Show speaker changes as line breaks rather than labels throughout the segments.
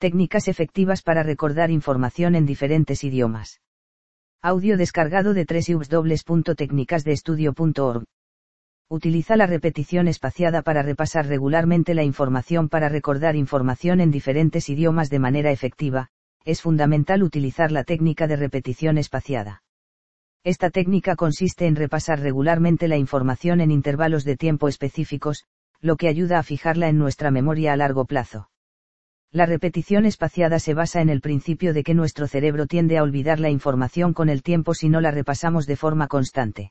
Técnicas efectivas para recordar información en diferentes idiomas. Audio descargado de www.tecnicasdeestudio.org. Utiliza la repetición espaciada para repasar regularmente la información. Para recordar información en diferentes idiomas de manera efectiva, es fundamental utilizar la técnica de repetición espaciada. Esta técnica consiste en repasar regularmente la información en intervalos de tiempo específicos, lo que ayuda a fijarla en nuestra memoria a largo plazo. La repetición espaciada se basa en el principio de que nuestro cerebro tiende a olvidar la información con el tiempo si no la repasamos de forma constante.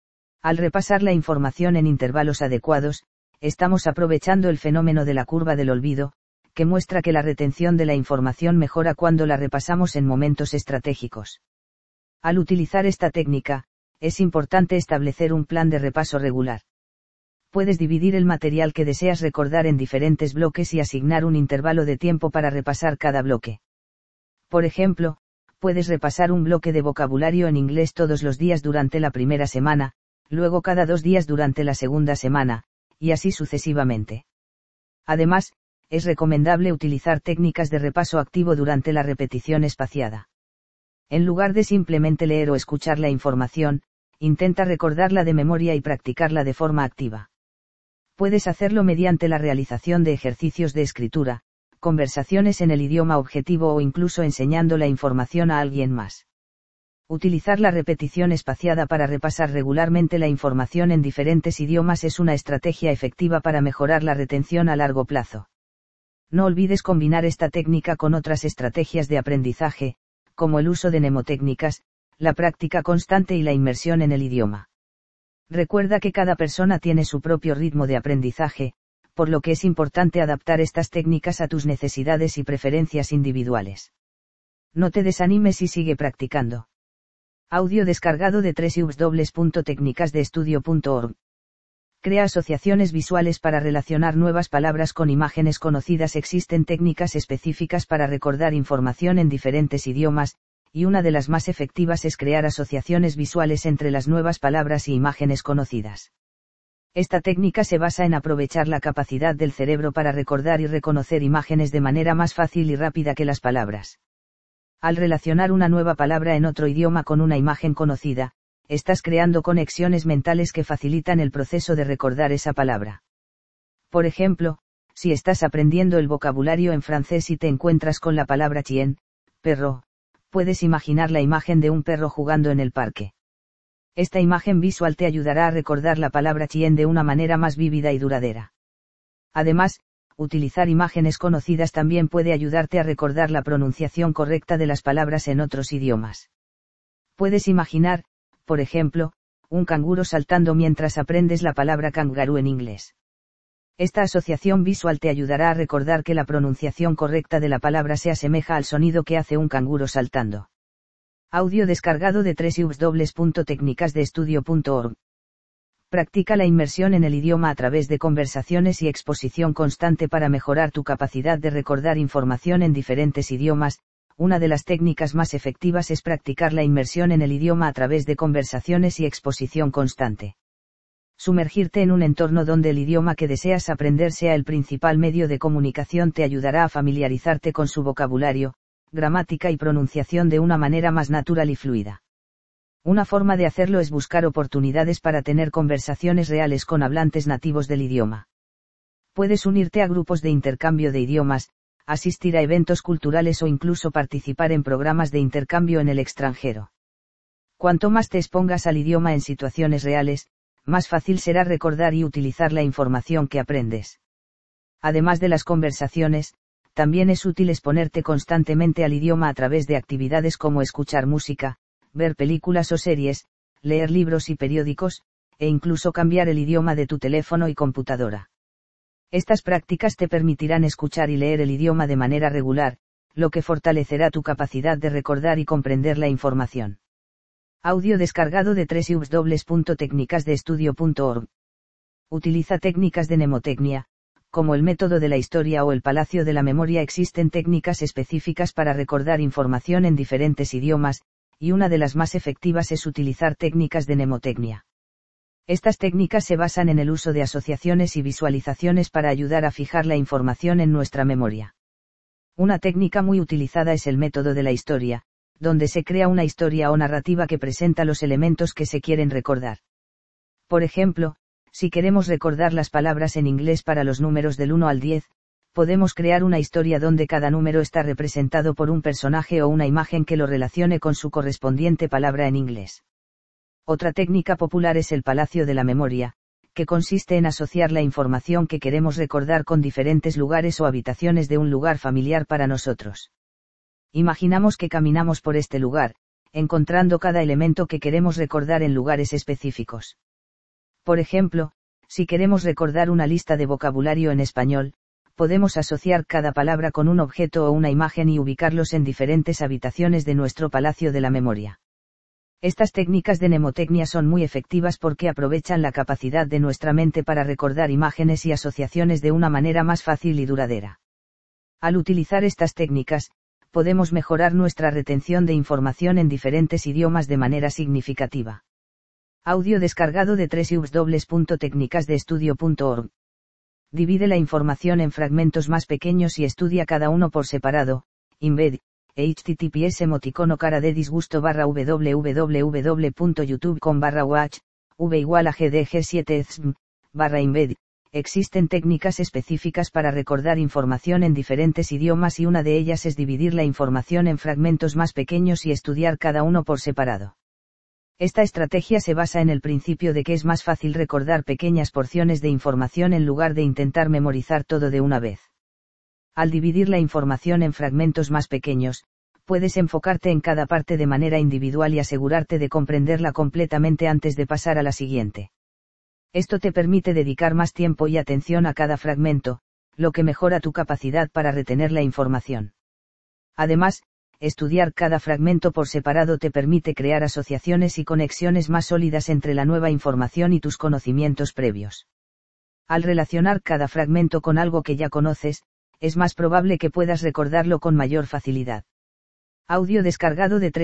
Al repasar la información en intervalos adecuados, estamos aprovechando el fenómeno de la curva del olvido, que muestra que la retención de la información mejora cuando la repasamos en momentos estratégicos. Al utilizar esta técnica, es importante establecer un plan de repaso regular. Puedes dividir el material que deseas recordar en diferentes bloques y asignar un intervalo de tiempo para repasar cada bloque. Por ejemplo, puedes repasar un bloque de vocabulario en inglés todos los días durante la primera semana, luego cada 2 días durante la segunda semana, y así sucesivamente. Además, es recomendable utilizar técnicas de repaso activo durante la repetición espaciada. En lugar de simplemente leer o escuchar la información, intenta recordarla de memoria y practicarla de forma activa. Puedes hacerlo mediante la realización de ejercicios de escritura, conversaciones en el idioma objetivo o incluso enseñando la información a alguien más. Utilizar la repetición espaciada para repasar regularmente la información en diferentes idiomas es una estrategia efectiva para mejorar la retención a largo plazo. No olvides combinar esta técnica con otras estrategias de aprendizaje, como el uso de mnemotécnicas, la práctica constante y la inmersión en el idioma. Recuerda que cada persona tiene su propio ritmo de aprendizaje, por lo que es importante adaptar estas técnicas a tus necesidades y preferencias individuales. No te desanimes y sigue practicando. Audio descargado de www.tecnicasdeestudio.org. Crea asociaciones visuales para relacionar nuevas palabras con imágenes conocidas. Existen técnicas específicas para recordar información en diferentes idiomas, y una de las más efectivas es crear asociaciones visuales entre las nuevas palabras y imágenes conocidas. Esta técnica se basa en aprovechar la capacidad del cerebro para recordar y reconocer imágenes de manera más fácil y rápida que las palabras. Al relacionar una nueva palabra en otro idioma con una imagen conocida, estás creando conexiones mentales que facilitan el proceso de recordar esa palabra. Por ejemplo, si estás aprendiendo el vocabulario en francés y te encuentras con la palabra chien, perro, puedes imaginar la imagen de un perro jugando en el parque. Esta imagen visual te ayudará a recordar la palabra chien de una manera más vívida y duradera. Además, utilizar imágenes conocidas también puede ayudarte a recordar la pronunciación correcta de las palabras en otros idiomas. Puedes imaginar, por ejemplo, un canguro saltando mientras aprendes la palabra kangaroo en inglés. Esta asociación visual te ayudará a recordar que la pronunciación correcta de la palabra se asemeja al sonido que hace un canguro saltando. Audio descargado de www.tecnicasdeestudio.org. Practica la inmersión en el idioma a través de conversaciones y exposición constante para mejorar tu capacidad de recordar información en diferentes idiomas. Una de las técnicas más efectivas es practicar la inmersión en el idioma a través de conversaciones y exposición constante. Sumergirte en un entorno donde el idioma que deseas aprender sea el principal medio de comunicación te ayudará a familiarizarte con su vocabulario, gramática y pronunciación de una manera más natural y fluida. Una forma de hacerlo es buscar oportunidades para tener conversaciones reales con hablantes nativos del idioma. Puedes unirte a grupos de intercambio de idiomas, asistir a eventos culturales o incluso participar en programas de intercambio en el extranjero. Cuanto más te expongas al idioma en situaciones reales, más fácil será recordar y utilizar la información que aprendes. Además de las conversaciones, también es útil exponerte constantemente al idioma a través de actividades como escuchar música, ver películas o series, leer libros y periódicos, e incluso cambiar el idioma de tu teléfono y computadora. Estas prácticas te permitirán escuchar y leer el idioma de manera regular, lo que fortalecerá tu capacidad de recordar y comprender la información. Audio descargado de www.tecnicasdeestudio.org. Utiliza técnicas de mnemotecnia, como el método de la historia o el palacio de la memoria. Existen técnicas específicas para recordar información en diferentes idiomas, y una de las más efectivas es utilizar técnicas de mnemotecnia. Estas técnicas se basan en el uso de asociaciones y visualizaciones para ayudar a fijar la información en nuestra memoria. Una técnica muy utilizada es el método de la historia, donde se crea una historia o narrativa que presenta los elementos que se quieren recordar. Por ejemplo, si queremos recordar las palabras en inglés para los números del 1 al 10, podemos crear una historia donde cada número está representado por un personaje o una imagen que lo relacione con su correspondiente palabra en inglés. Otra técnica popular es el palacio de la memoria, que consiste en asociar la información que queremos recordar con diferentes lugares o habitaciones de un lugar familiar para nosotros. Imaginamos que caminamos por este lugar, encontrando cada elemento que queremos recordar en lugares específicos. Por ejemplo, si queremos recordar una lista de vocabulario en español, podemos asociar cada palabra con un objeto o una imagen y ubicarlos en diferentes habitaciones de nuestro palacio de la memoria. Estas técnicas de mnemotecnia son muy efectivas porque aprovechan la capacidad de nuestra mente para recordar imágenes y asociaciones de una manera más fácil y duradera. Al utilizar estas técnicas, podemos mejorar nuestra retención de información en diferentes idiomas de manera significativa. Audio descargado de www.tecnicasdeestudio.org. Divide la información en fragmentos más pequeños y estudia cada uno por separado. Embed, https emoticono cara de disgusto www.youtube.com/watch, v=gdg7 embed. Existen técnicas específicas para recordar información en diferentes idiomas y una de ellas es dividir la información en fragmentos más pequeños y estudiar cada uno por separado. Esta estrategia se basa en el principio de que es más fácil recordar pequeñas porciones de información en lugar de intentar memorizar todo de una vez. Al dividir la información en fragmentos más pequeños, puedes enfocarte en cada parte de manera individual y asegurarte de comprenderla completamente antes de pasar a la siguiente. Esto te permite dedicar más tiempo y atención a cada fragmento, lo que mejora tu capacidad para retener la información. Además, estudiar cada fragmento por separado te permite crear asociaciones y conexiones más sólidas entre la nueva información y tus conocimientos previos. Al relacionar cada fragmento con algo que ya conoces, es más probable que puedas recordarlo con mayor facilidad. Audio descargado de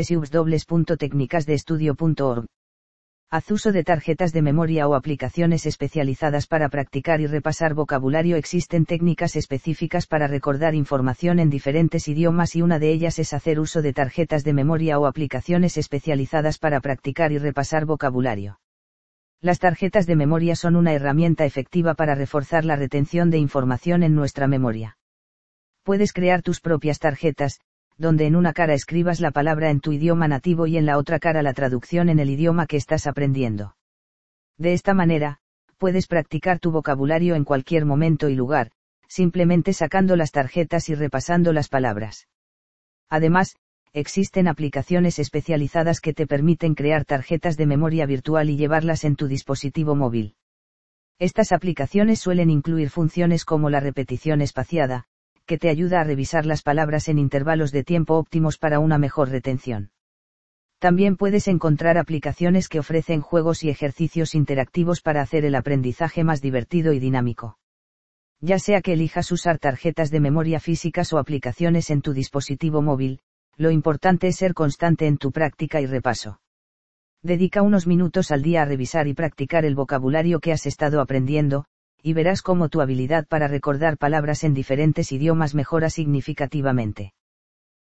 www.tecnicasdeestudio.org. Haz uso de tarjetas de memoria o aplicaciones especializadas para practicar y repasar vocabulario. Existen técnicas específicas para recordar información en diferentes idiomas y una de ellas es hacer uso de tarjetas de memoria o aplicaciones especializadas para practicar y repasar vocabulario. Las tarjetas de memoria son una herramienta efectiva para reforzar la retención de información en nuestra memoria. Puedes crear tus propias tarjetas, donde en una cara escribas la palabra en tu idioma nativo y en la otra cara la traducción en el idioma que estás aprendiendo. De esta manera, puedes practicar tu vocabulario en cualquier momento y lugar, simplemente sacando las tarjetas y repasando las palabras. Además, existen aplicaciones especializadas que te permiten crear tarjetas de memoria virtual y llevarlas en tu dispositivo móvil. Estas aplicaciones suelen incluir funciones como la repetición espaciada, que te ayuda a revisar las palabras en intervalos de tiempo óptimos para una mejor retención. También puedes encontrar aplicaciones que ofrecen juegos y ejercicios interactivos para hacer el aprendizaje más divertido y dinámico. Ya sea que elijas usar tarjetas de memoria físicas o aplicaciones en tu dispositivo móvil, lo importante es ser constante en tu práctica y repaso. Dedica unos minutos al día a revisar y practicar el vocabulario que has estado aprendiendo, y verás cómo tu habilidad para recordar palabras en diferentes idiomas mejora significativamente.